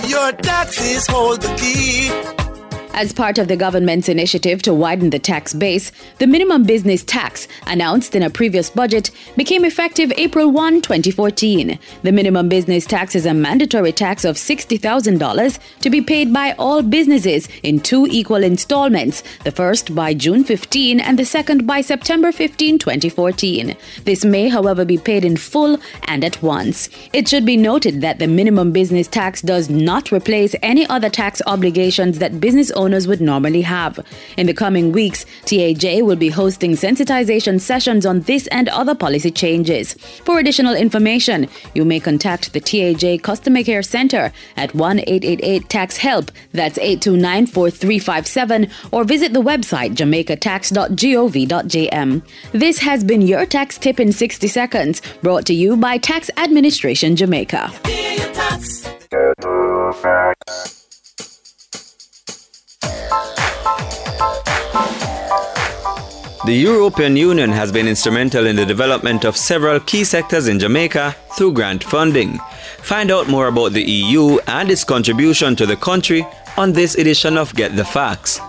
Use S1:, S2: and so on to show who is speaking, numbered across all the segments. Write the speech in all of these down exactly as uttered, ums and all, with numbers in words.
S1: Your taxes hold the key.
S2: As part of the government's initiative to widen the tax base, the minimum business tax, announced in a previous budget, became effective April first, twenty fourteen. The minimum business tax is a mandatory tax of sixty thousand dollars to be paid by all businesses in two equal installments, the first by June fifteenth and the second by September fifteenth, twenty fourteen. This may, however, be paid in full and at once. It should be noted that the minimum business tax does not replace any other tax obligations that business owners would normally have. In the coming weeks, T A J will be hosting sensitization sessions on this and other policy changes. For additional information, you may contact the T A J Customer Care Center at one eight eight eight tax help, that's eight two nine, four three five seven, or visit the website jamaica tax dot gov dot j m. This has been your tax tip in sixty seconds, brought to you by Tax Administration Jamaica.
S3: The European Union has been instrumental in the development of several key sectors in Jamaica through grant funding. Find out more about the E U and its contribution to the country on this edition of Get the Facts.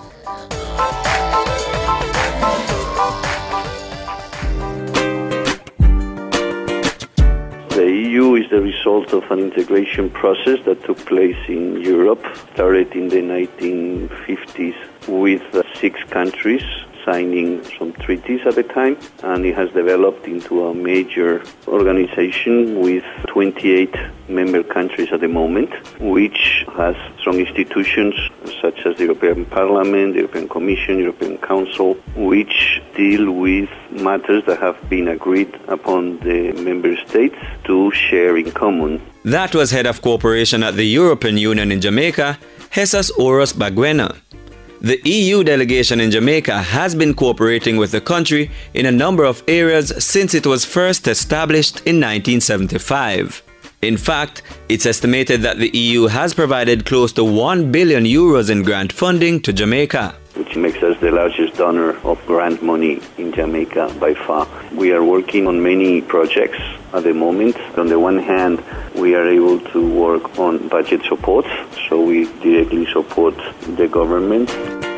S4: The E U is the result of an integration process that took place in Europe, started in the nineteen fifties with uh, six countries signing some treaties at the time, and it has developed into a major organization with twenty-eight member countries at the moment, which has strong institutions such as the European Parliament, the European Commission, European Council, which deal with matters that have been agreed upon the member states to share in common.
S3: That was Head of Cooperation at the European Union in Jamaica, Jesus Oros Baguena. The E U delegation in Jamaica has been cooperating with the country in a number of areas since it was first established in nineteen seventy-five. In fact, it's estimated that the E U has provided close to one billion euros in grant funding to Jamaica,
S4: which makes us the largest donor of grant money in Jamaica by far. We are working on many projects at the moment. On the one hand, we are able to work on budget support, so we directly support the government.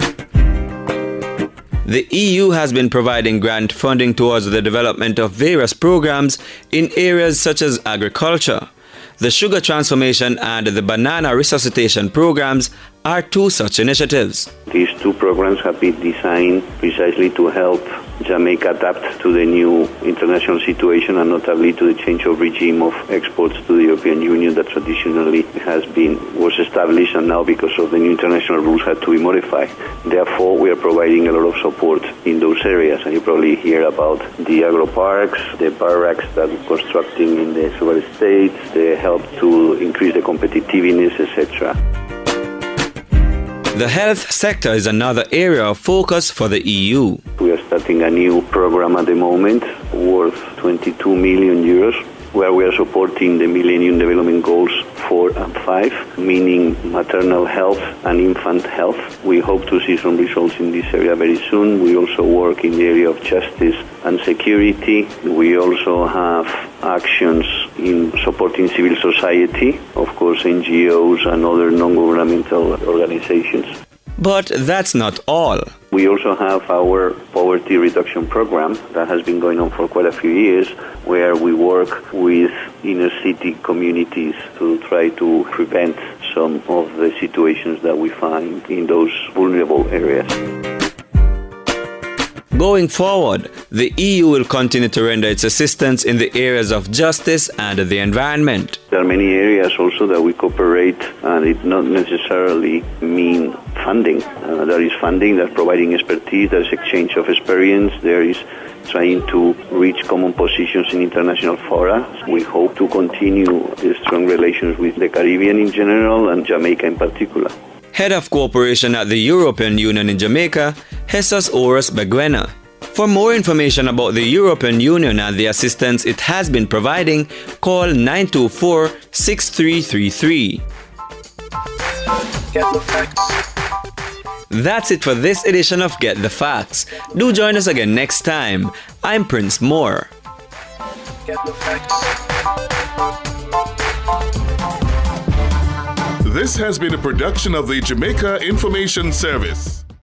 S3: The E U has been providing grant funding towards the development of various programs in areas such as agriculture. The sugar transformation and the banana resuscitation programs are two such initiatives.
S4: These two programs have been designed precisely to help Jamaica adapt to the new international situation, and notably to the change of regime of exports to the European Union that traditionally has been was established, and now because of the new international rules had to be modified. Therefore, we are providing a lot of support in those areas, and you probably hear about the agro parks, the barracks that we're constructing in the sugar estates, the help to increase the competitiveness, et cetera.
S3: The health sector is another area of focus for the E U.
S4: We are starting a new program at the moment worth twenty-two million euros, where we are supporting the Millennium Development Goals four and five, meaning maternal health and infant health. We hope to see some results in this area very soon. We also work in the area of justice and security. We also have actions in supporting civil society, of course N G Os and other non-governmental organizations.
S3: But that's not all.
S4: We also have our poverty reduction program that has been going on for quite a few years, where we work with inner city communities to try to prevent some of the situations that we find in those vulnerable areas.
S3: Going forward, the E U will continue to render its assistance in the areas of justice and the environment.
S4: There are many areas also that we cooperate, and it not necessarily mean funding. Uh, there is funding that's providing expertise, there is exchange of experience, there is trying to reach common positions in international fora. We hope to continue the strong relations with the Caribbean in general and Jamaica in particular.
S3: Head of Cooperation at the European Union in Jamaica, Jesus Oros Baguena. For more information about the European Union and the assistance it has been providing, call nine two four, six three three three. Get the facts. That's it for this edition of Get the Facts. Do join us again next time. I'm Prince Moore. Get the facts.
S5: This has been a production of the Jamaica Information Service.